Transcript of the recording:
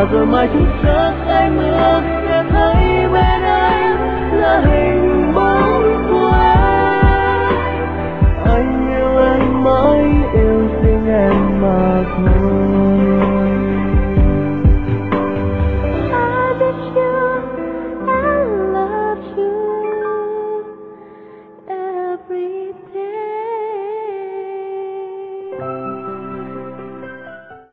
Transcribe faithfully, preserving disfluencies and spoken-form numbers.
và rồi mai thức giấc anh mơ nghe thấy bên anh là hình